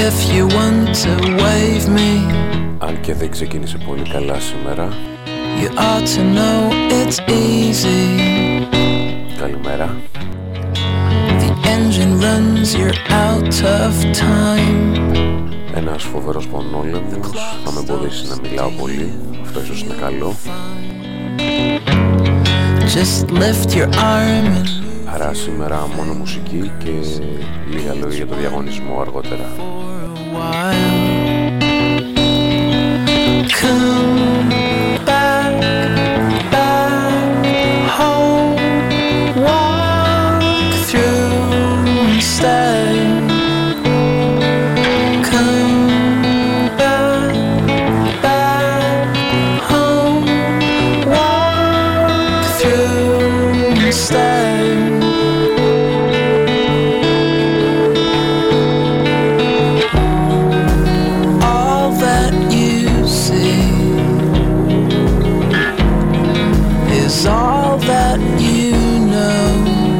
if you want to wave me. Αν και δεν ξεκίνησε πολύ καλά σήμερα. You ought to know it's easy. Καλημέρα. The engine runs, you're out of time. Ένας φοβερός πονόλεμος θα με εμποδίσει να μιλάω πολύ. Αυτό ίσως είναι καλό. Just lift your arm and... Άρα σήμερα μόνο μουσική και λίγα λόγια για το διαγωνισμό αργότερα. Come back, back home. Walk through and stay. Come back, back home. Walk through and stay. All that you know,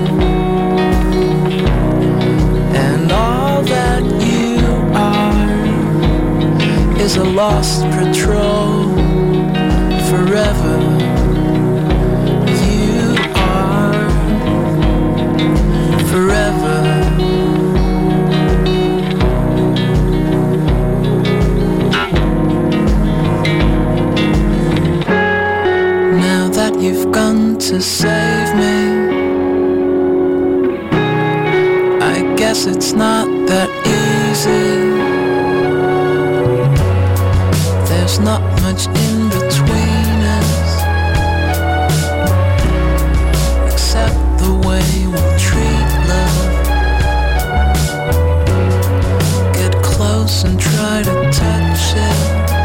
and all that you are is a lost patrol forever. You are forever. You've gone to save me. I guess it's not that easy. There's not much in between us, except the way we'll treat love. Get close and try to touch it.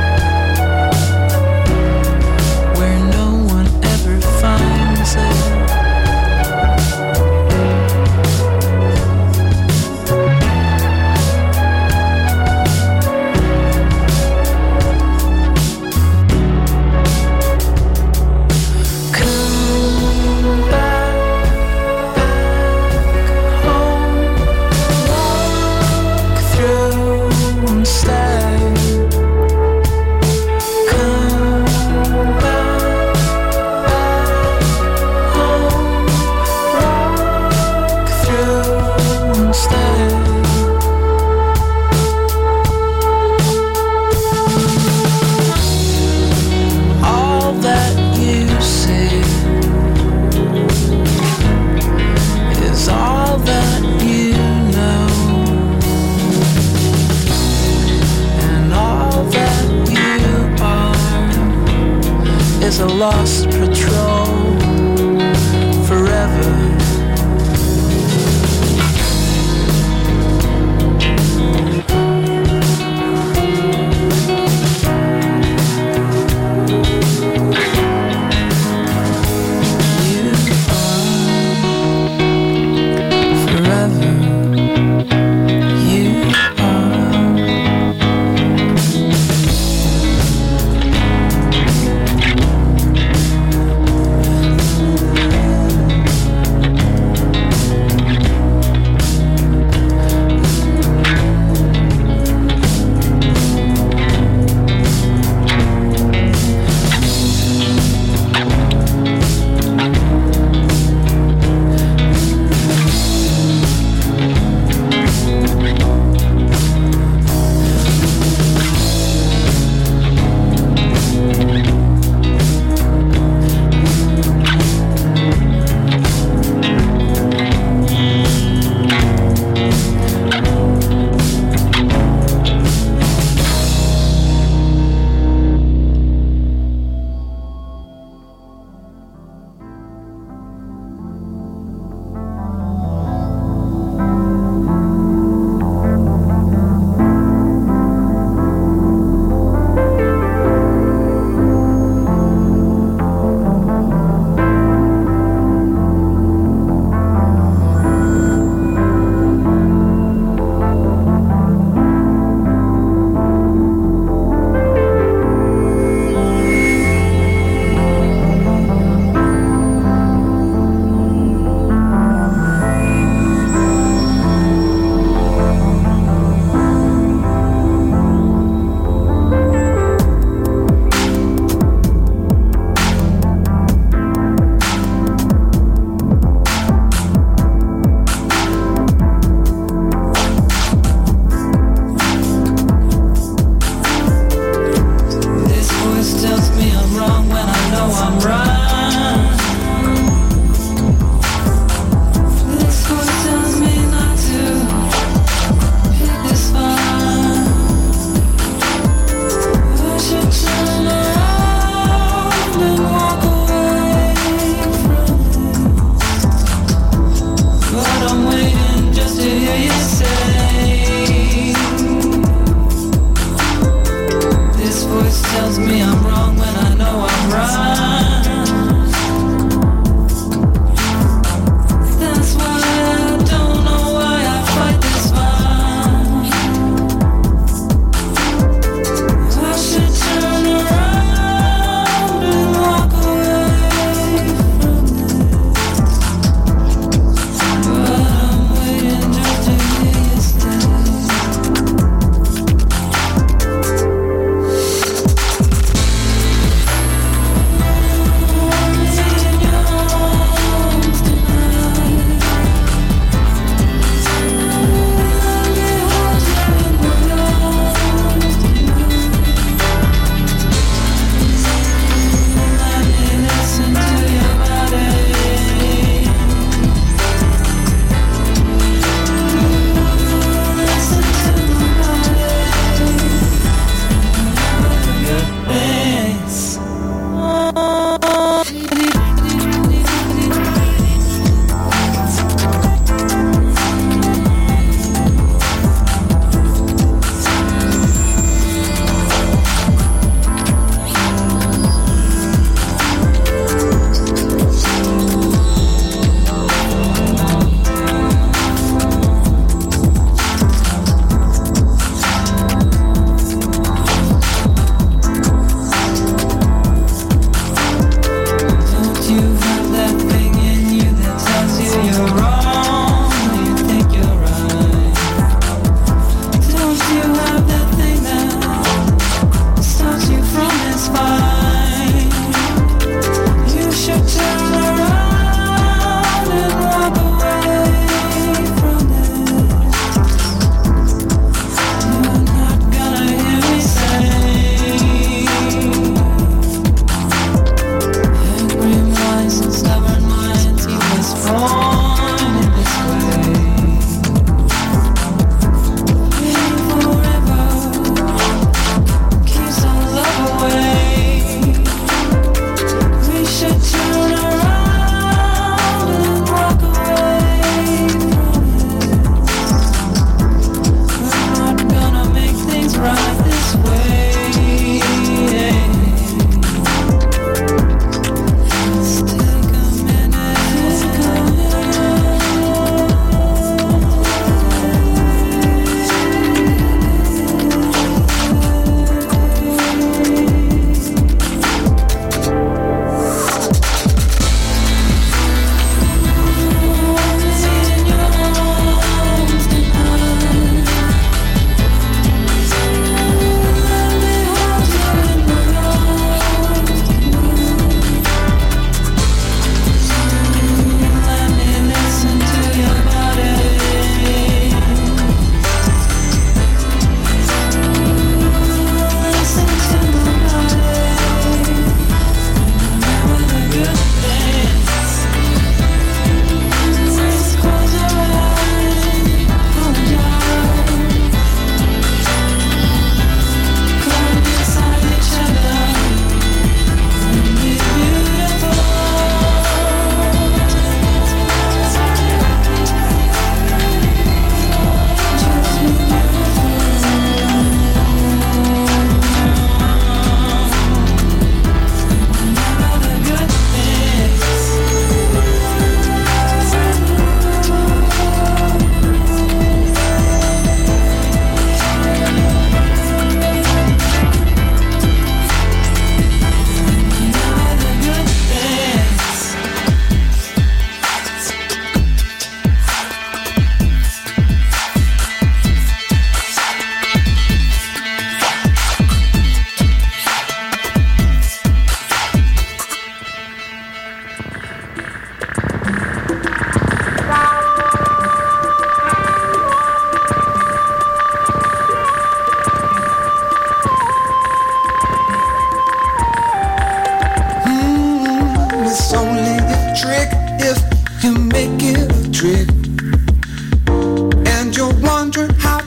A lost patrol forever.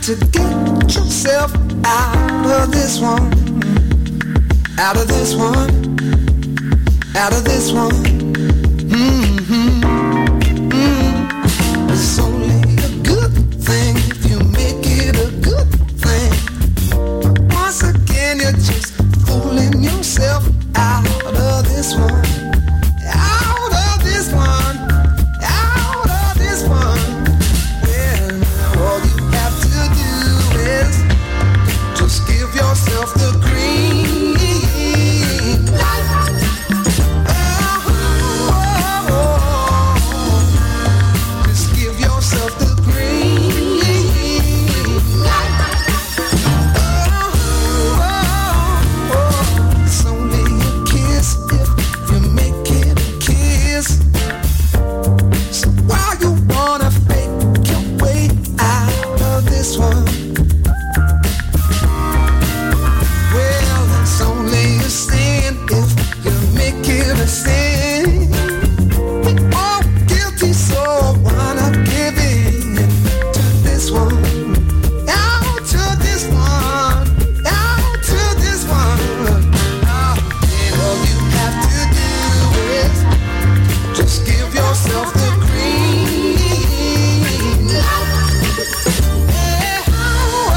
to get yourself out of this one, out of this one, out of this one. It's only a good thing if you make it a good thing. Once again, you're just fooling yourself out of this one, out of this one, out of this one. Well, all you have to do is just give yourself the green light. Just give yourself the green light. It's only a kiss if you make it a kiss. So why you wanna fake your way out of this one? Well, it's only a sin if you make it a sin. We all guilty, so why not give in to this one? Out to this one, out to this one. And all you have to do is just give yourself the green light.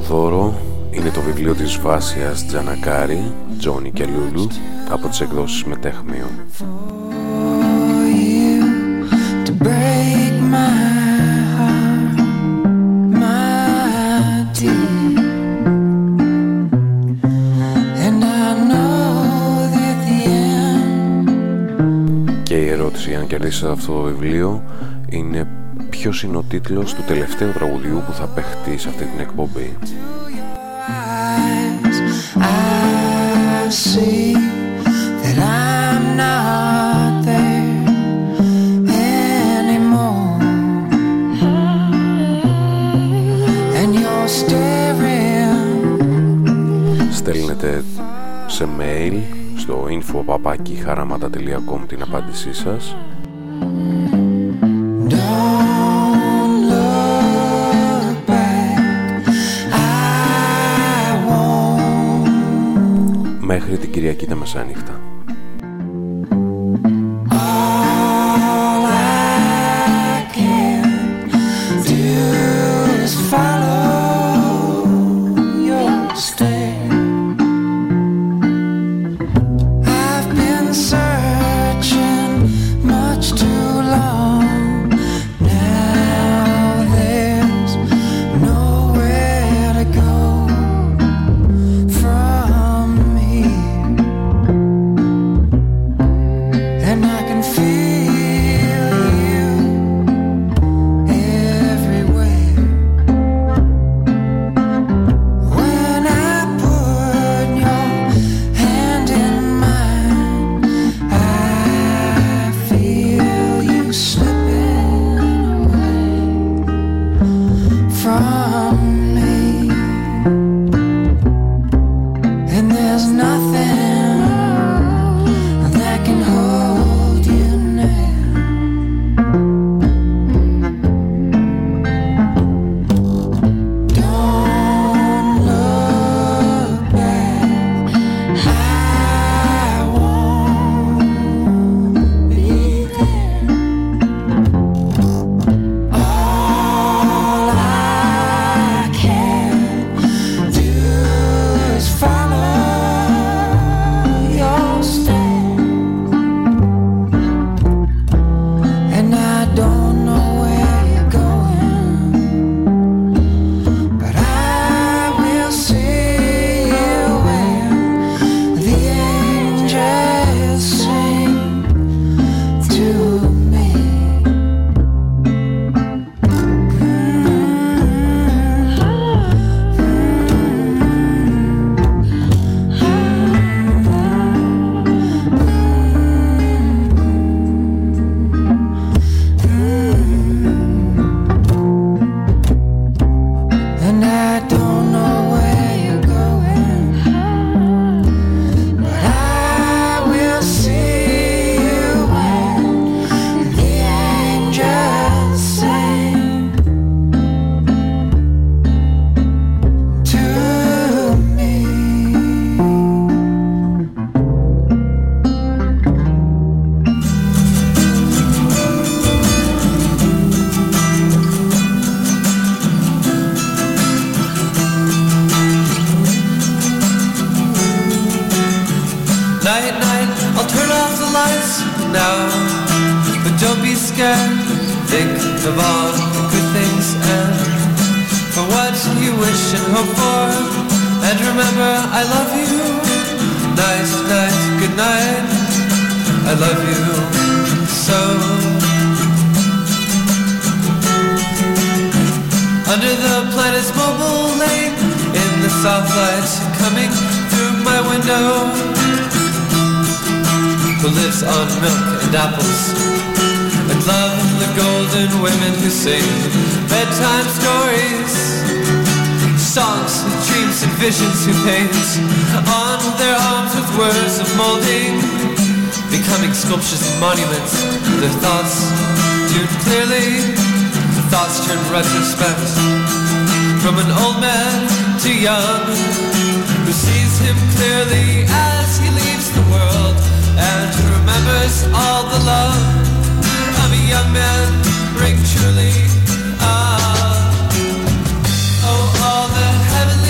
δώρο είναι το βιβλίο της Βάσιας Τζανακάρη, Τζόνι και Λούλου, από τις εκδόσεις Μετέχμιο. Και η ερώτηση, αν κερδίσετε αυτό το βιβλίο, είναι ποιος είναι ο τίτλος του τελευταίου τραγουδιού που θα παιχτεί σε αυτή την εκπομπή. I see that I'm not there anymore, and you're staring. Στέλνετε σε mail στο info@haramata.com την απάντησή σας. Μέχρι την Κυριακή τα μεσάνυχτα. Who paint on their arms with words of molding, becoming sculptures and monuments. Their thoughts viewed clearly, the thoughts turn retrospect from an old man to young, who sees him clearly as he leaves the world and who remembers all the love of a young man ring truly. Oh, all the heavenly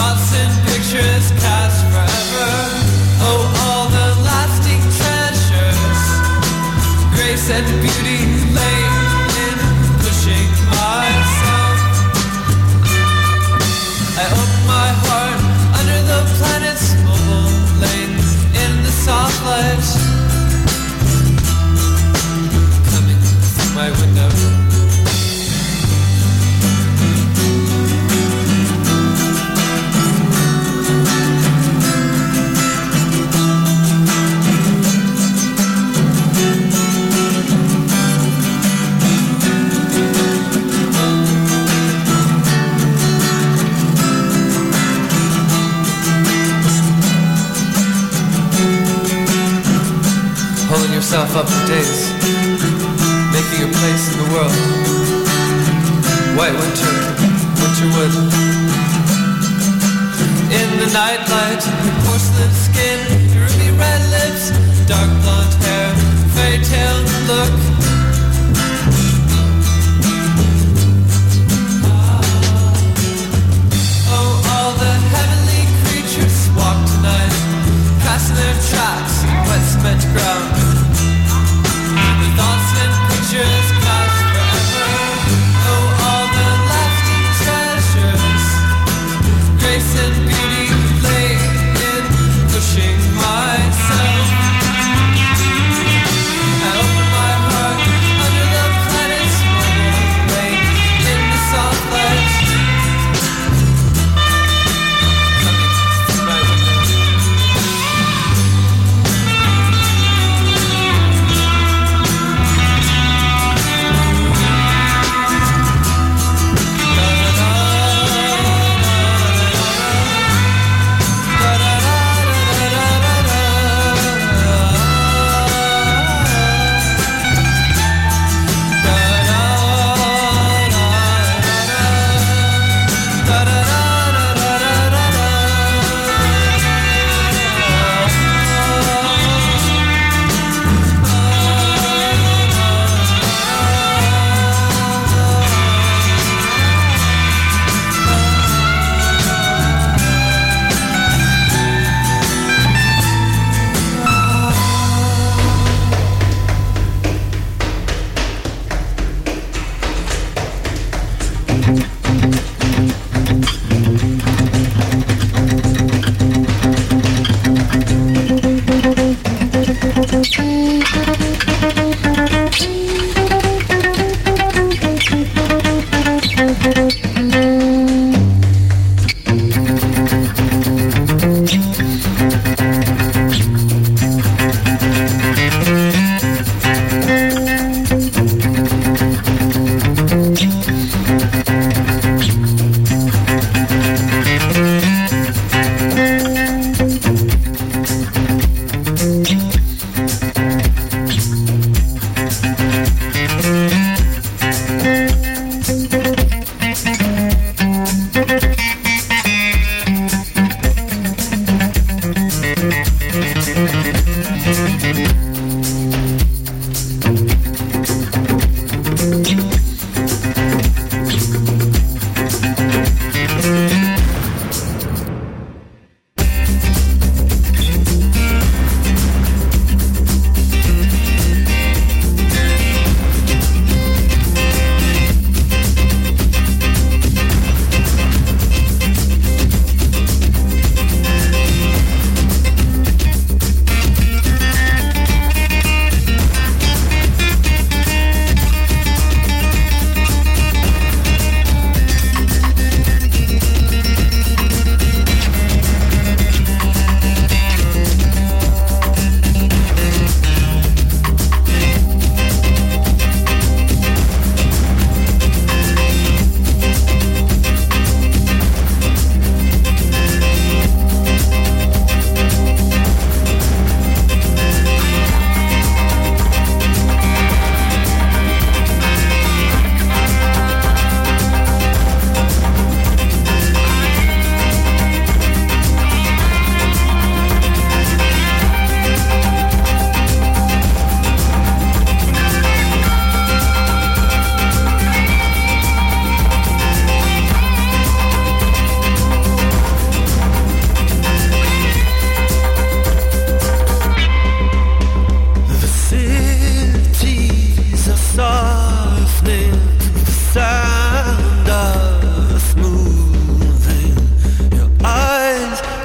thoughts and pictures cast forever. Oh, all the lasting treasures, grace and beauty lay in pushing myself. I open my heart under the planet's mobile lane in the soft light coming through my window. Pulling yourself up for days, making your place in the world. White winter, winter wood. In the nightlight, your porcelain skin, your ruby red lips, dark blonde hair, fairy tale look. Oh, all the heavenly creatures walk tonight, passing their tracks in wet cement ground. The thoughts and pictures pass forever. Oh, all the lasting treasures, grace and beauty lay in pushing myself. I open my heart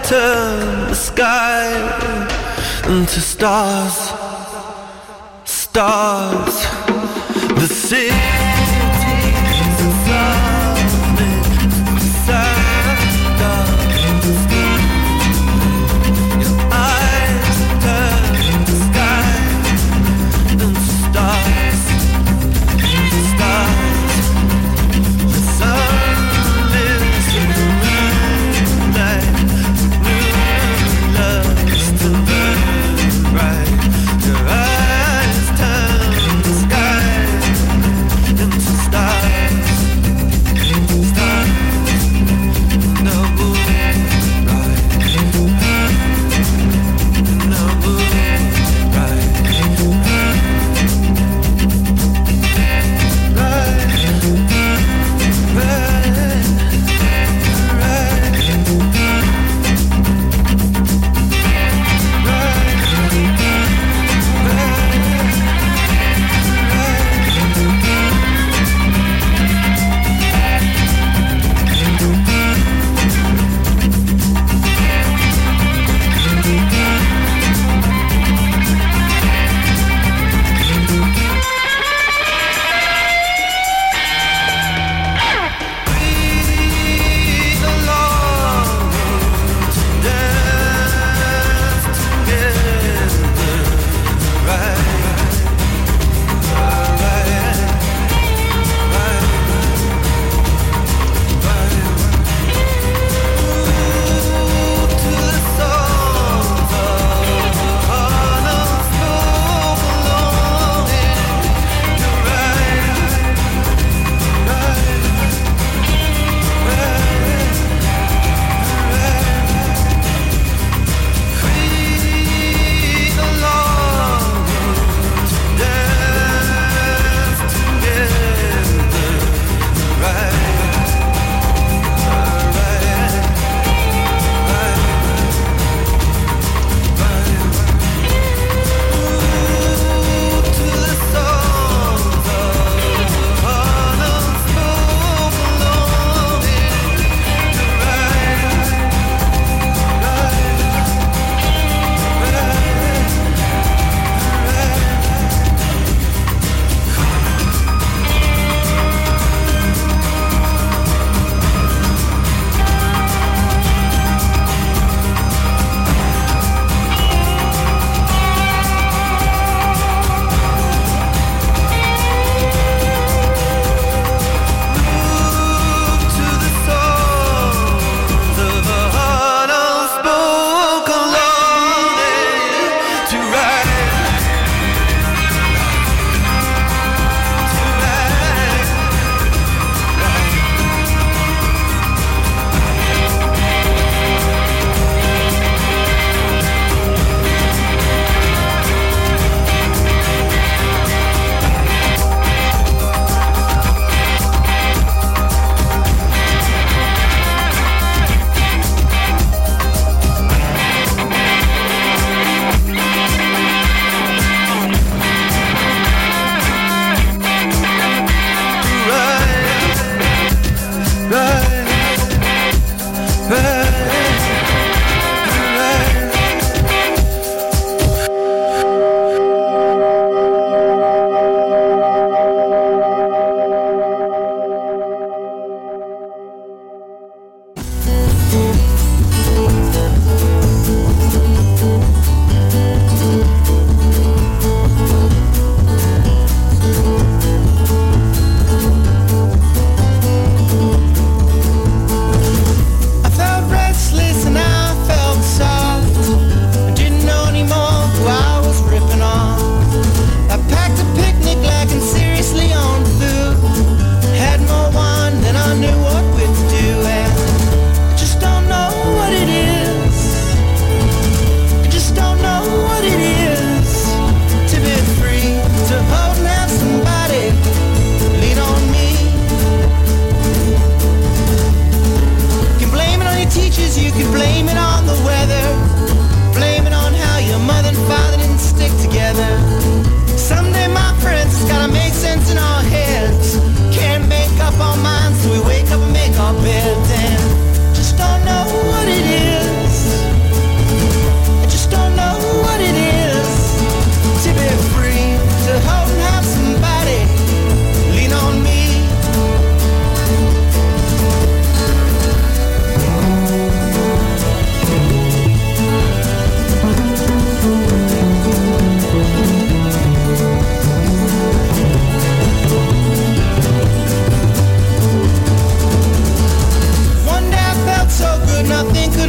turn the sky into stars, stars. The city's something inside darkness. Your eyes turn the sky into stars, stars. The sun lives in the moonlight, moon loves to burn bright. Your eyes turn the sky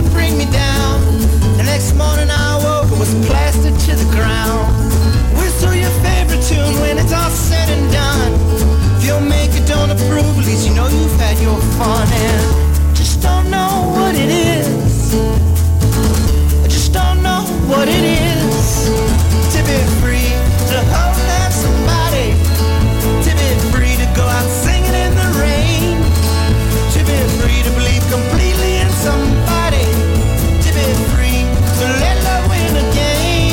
bring me down. The next morning I woke, it was plastered to the ground. Whistle your favorite tune when it's all said and done. If your maker don't approve, at least you know you've had your fun. And just don't know what it is. I just don't know what it is to be free, to hold out somebody, to be free to go out singing in the rain, to be free to believe completely in somebody, to be free to let love win again.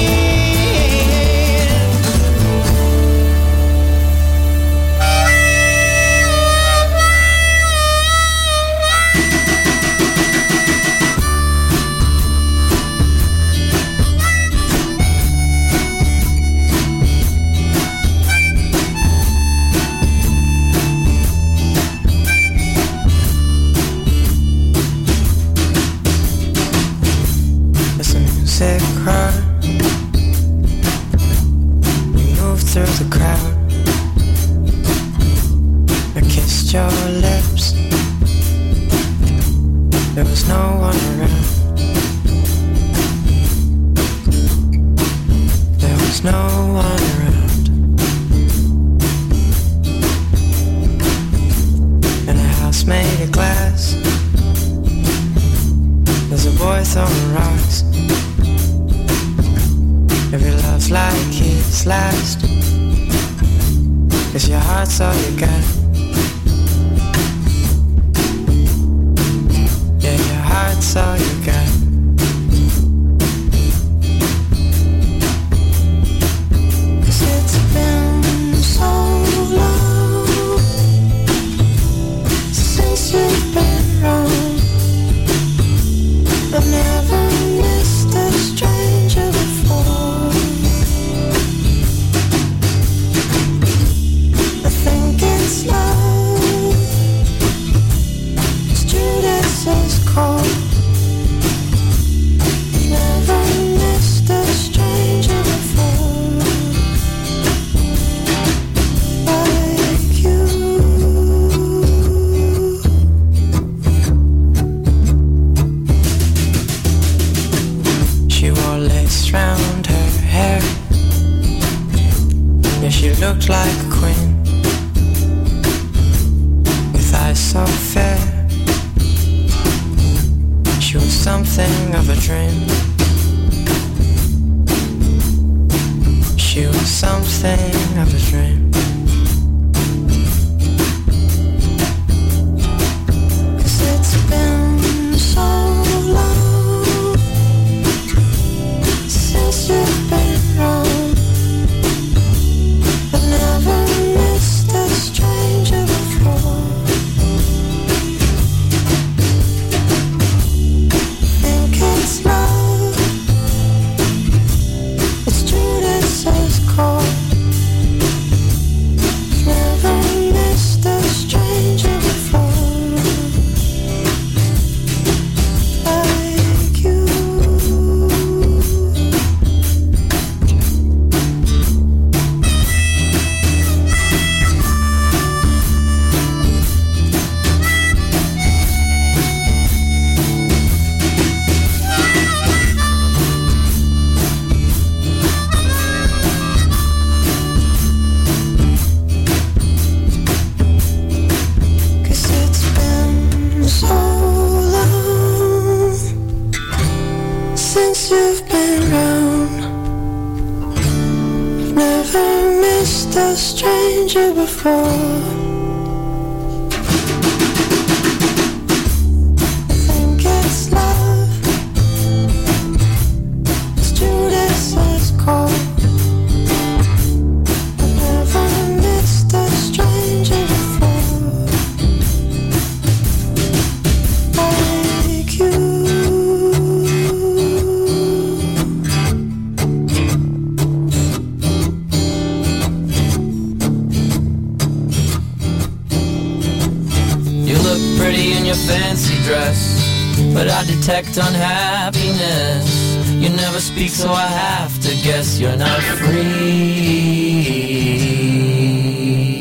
Through the crowd, I kissed your lips. There was no one around. There was no one around. In a house made of glass, there's a boy throwing rocks. Every love's like his last, 'cause your heart's all you got. Yeah, your heart's all you got. 'Cause it's been so long since you've been wrong. I've never missed a stranger before. It's love, it's Judas's call. Never missed a stranger before, like you. She wore lace round her hair. Yeah, she looked like a queen. Eyes so fair, she was something of a dream. She was something of a dream. 'Cause it's been so long since you've been wrong. I've never missed a stranger before. It's love, it's Judas's call. Never missed a stranger before, like you. You've been around. I've never missed a stranger before. I think it's love, it's Judas's call. I've never missed a stranger before, like you. Fancy dress, but I detect unhappiness. You never speak, so I have to guess you're not free.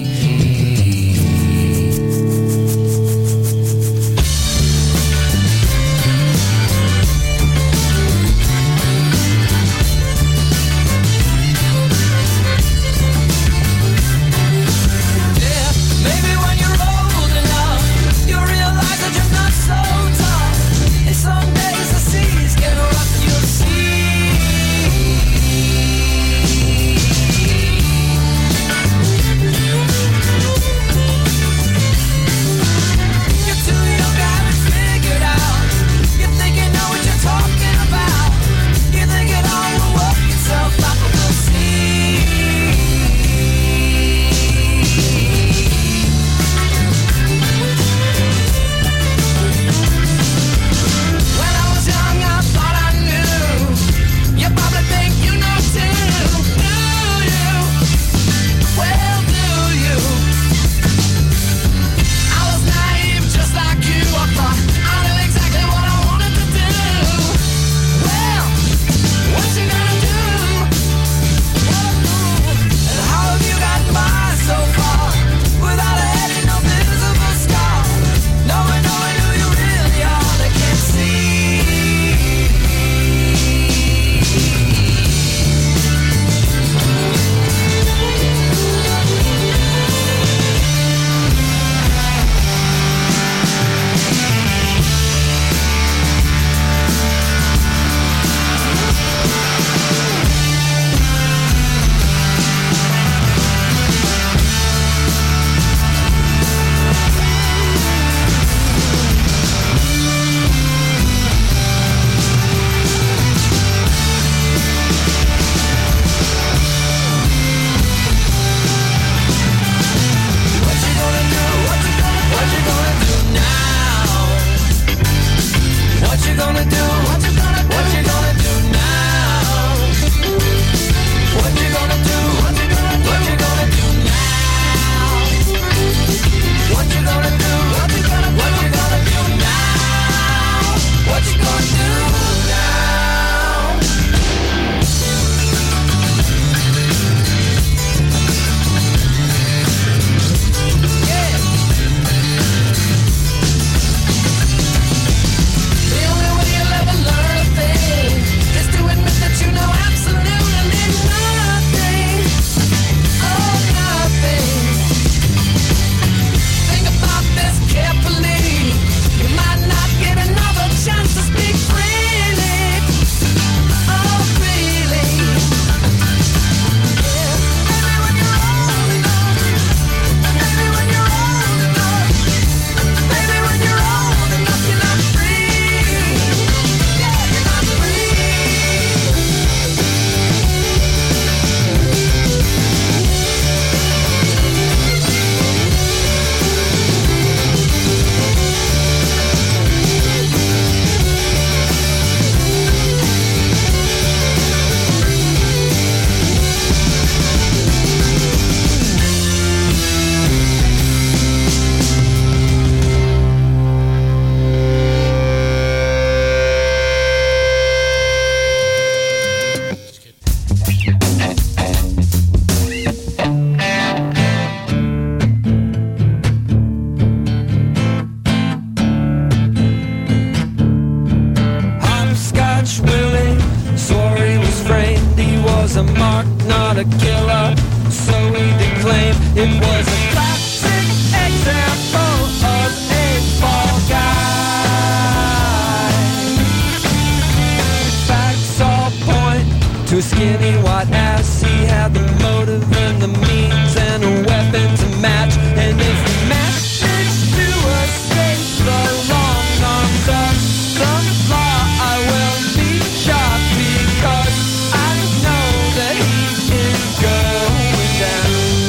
a killer, so we declaimed it was a classic example of a fall guy. Facts all point to a skinny white ass. He had the motive and the means and a weapon to match, and if the message to escape the long arms of the law, I will be shot because I know that he is going down.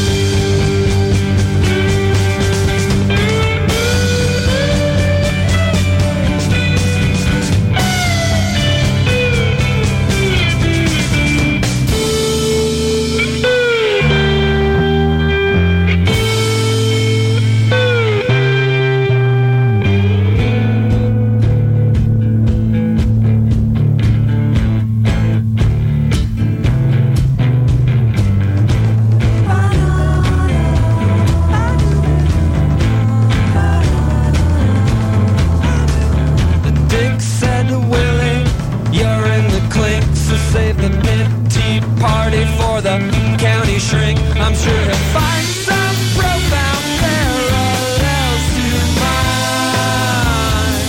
County shrink, I'm sure he'll find some profound parallels to mine.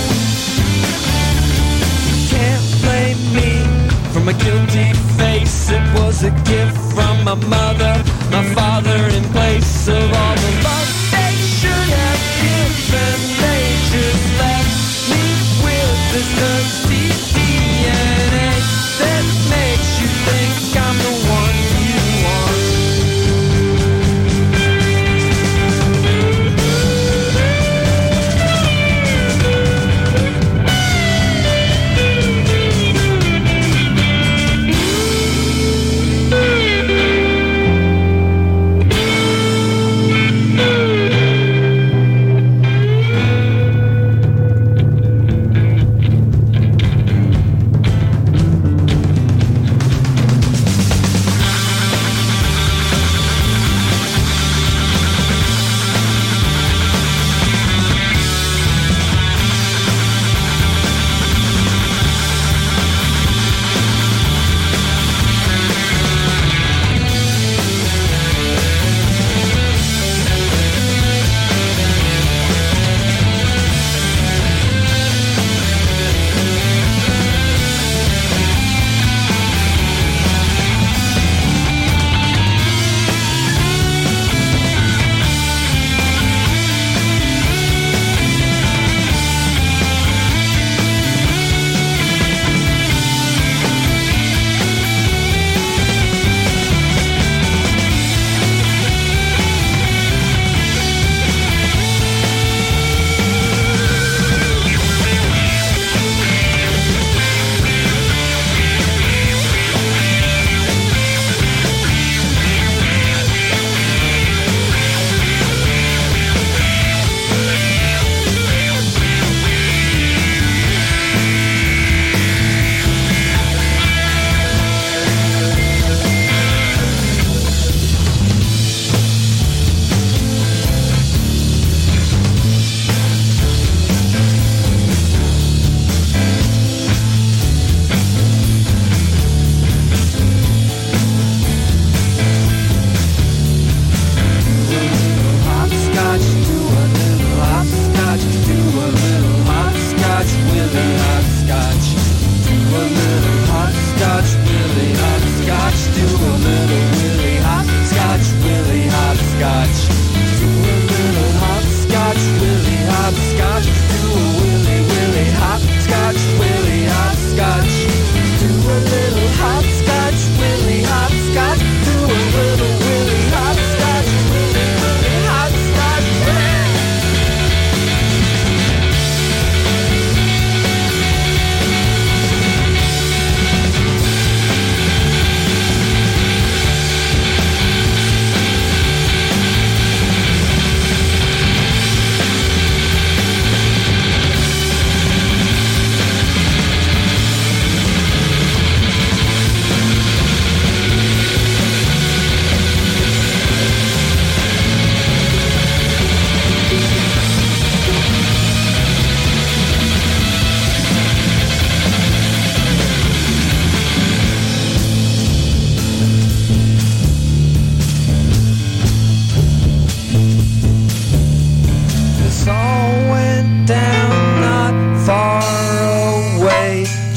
Can't blame me for my guilty face. It was a gift from my mother, my father, in place of all the love they should have given. They just left me with this dirty DNA that makes you think I'm the one you want.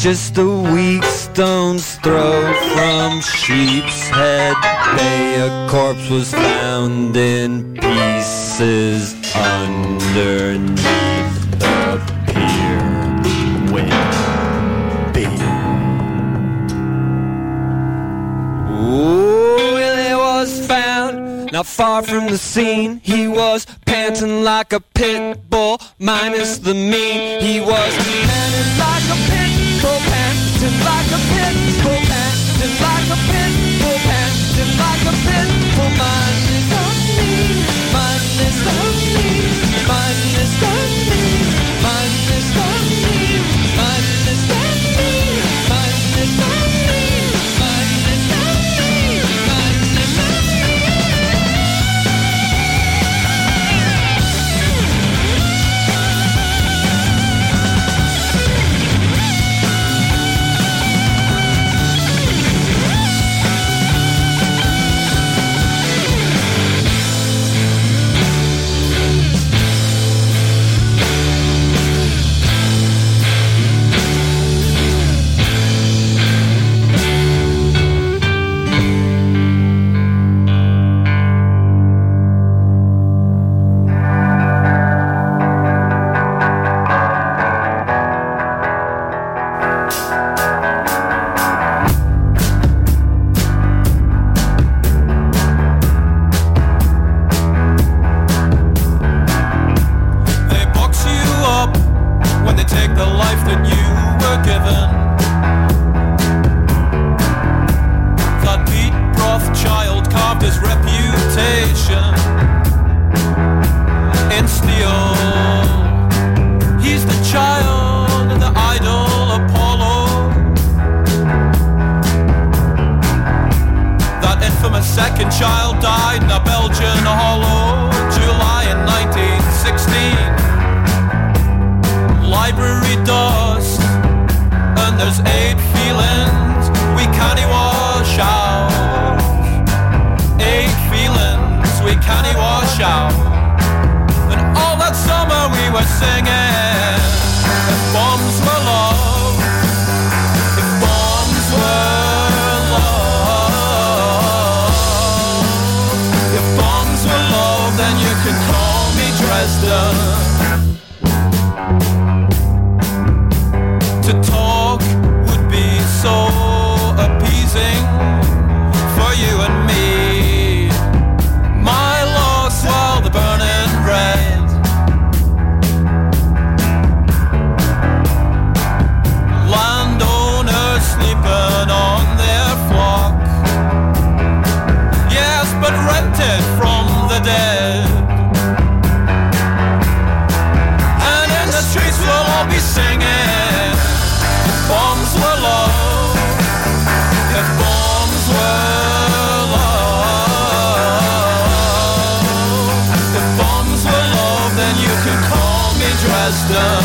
just a weak stone's throw from Sheep's Head Bay. A corpse was found in pieces underneath the pier. Wait, beer. Ooh, Willie was found not far from the scene. He was panting like a pit bull, minus the mean. He was panting like a pit bull, panting like a pit bull, panting like a pit bull, panting like a pit bull. Mine is on me, mine is on me, mine is on me, mine is on me, mine is on me, mine is on me, mine is on me, mine is on me. Second child died in a Belgian hollow, July in 1916. Library dust, and there's 8 feelings we can't wash out. 8 feelings we can't wash out. And all that summer we were singing, if bombs were love, if bombs were then you can call me Dresden. To talk would be so appeasing for you and me. My logs while they're burning red. Landowners sleeping on their flock. Yes, but rented from the dead. And in the streets we'll all be singing, if bombs were love, if bombs were love, if bombs were love, then you can call me Dresden.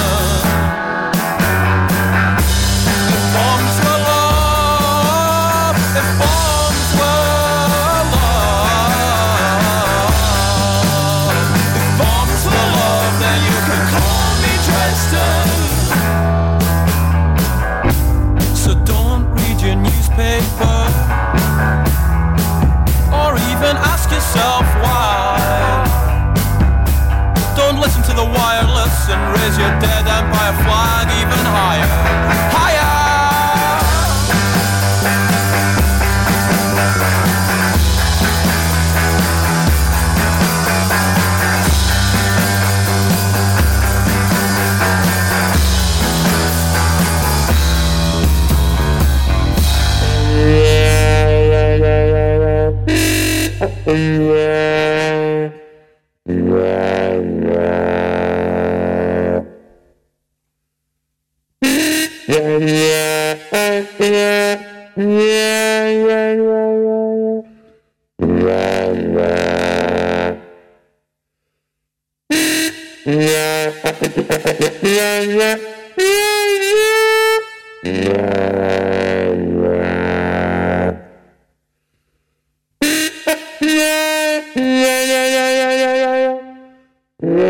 If bombs were love, if bombs were so don't read your newspaper or even ask yourself why. Don't listen to the wireless and raise your dead empire flag even higher. Higher!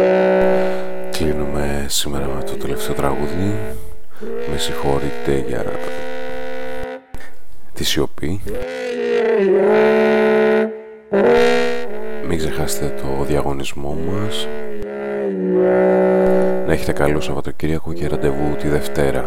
Κλείνουμε σήμερα με το τελευταίο τραγούδι. Με συγχωρείτε για τη σιωπή. Μην ξεχάσετε το διαγωνισμό μας. Να έχετε καλό Σαββατοκύριακο και ραντεβού τη Δευτέρα.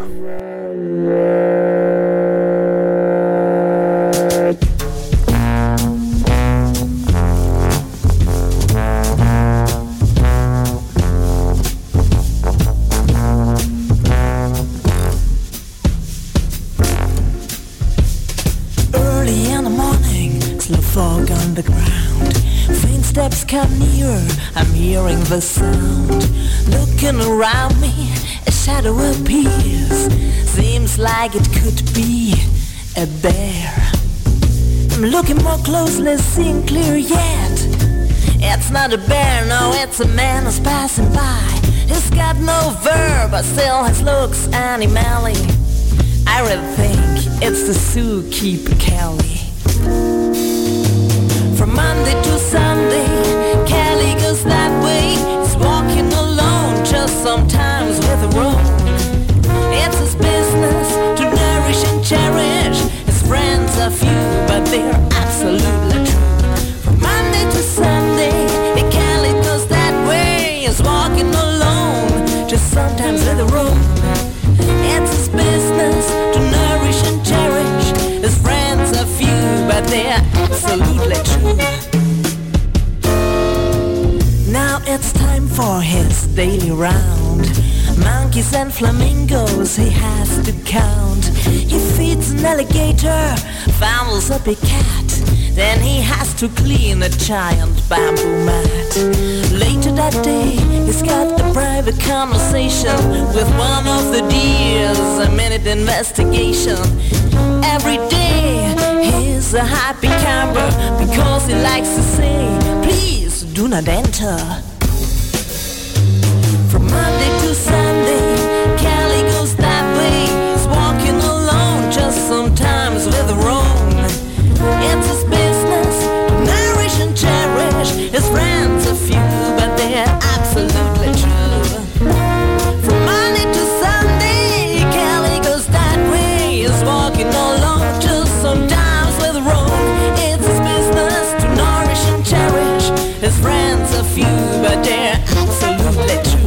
Fog on the ground, faint steps come nearer, I'm hearing the sound. Looking around me, a shadow appears, seems like it could be a bear. I'm looking more closely, seeing clear yet. It's not a bear, no, it's a man who's passing by. He's got no verb, but still his looks animally. I really think it's the zookeeper Kelly. From Monday to Sunday, Kelly goes that way. He's walking alone, just sometimes with a rope. It's his business to nourish and cherish. His friends are few, but they're absolutely true. From Monday to Sunday, Kelly goes that way. He's walking alone, just sometimes with a rope. It's his business to nourish and cherish. His friends are few, but they're absolutely true. Now it's time for his daily round. Monkeys and flamingos he has to count. He feeds an alligator, fondles up a cat. Then he has to clean a giant bamboo mat. Later that day, he's got a private conversation with one of the deers, a minute investigation. Every day, he's a happy camper because he likes to say, please do not enter. From Monday to Sunday, Kelly goes that way. He's walking alone, just sometimes with a roan. It's his business to nourish and cherish. His friends are few, but they're absolutely true. From Monday to Sunday, Kelly goes that way. He's walking alone, just sometimes with a roan. It's his business to nourish and cherish. His friends are few, but they're absolutely true.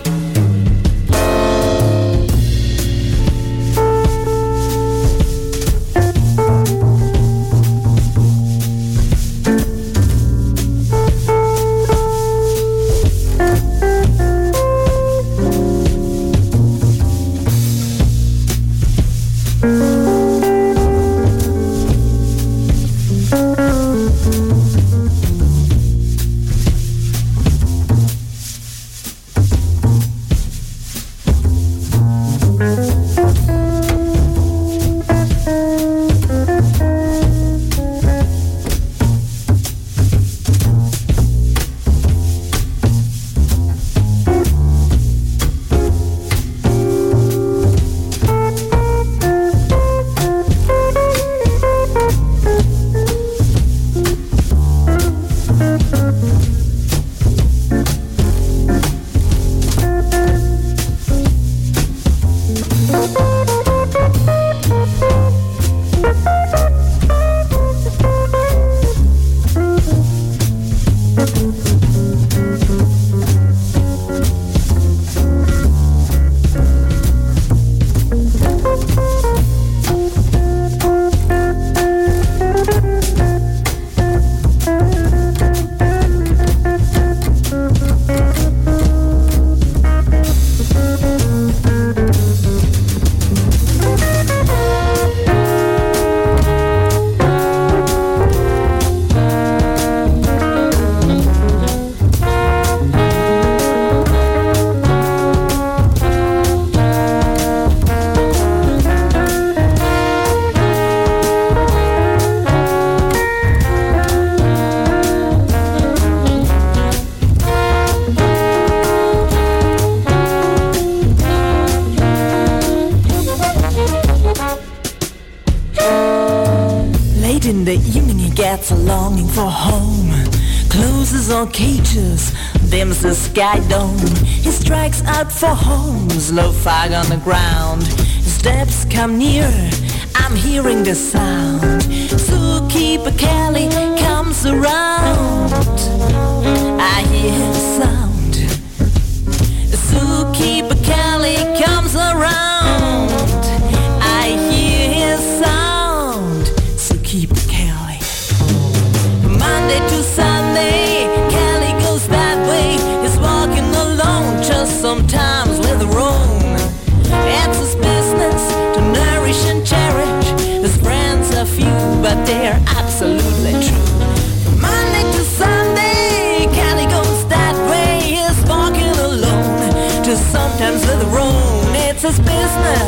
gets a longing for home, closes all cages, dims the sky dome. He strikes out for home, slow fog on the ground. His steps come nearer, I'm I'm hearing the sound. Zookeeper Kelly comes around. I hear his sound. Zookeeper Kelly comes around. I hear his sound. Zookeeper Kelly. Monday to Sunday, Kelly goes that way. He's walking alone, just sometimes with a roam. It's his business to nourish and cherish. His friends are few, but they're absolutely true. From Monday to Sunday, Kelly goes that way. He's walking alone, just sometimes with a roam. It's his business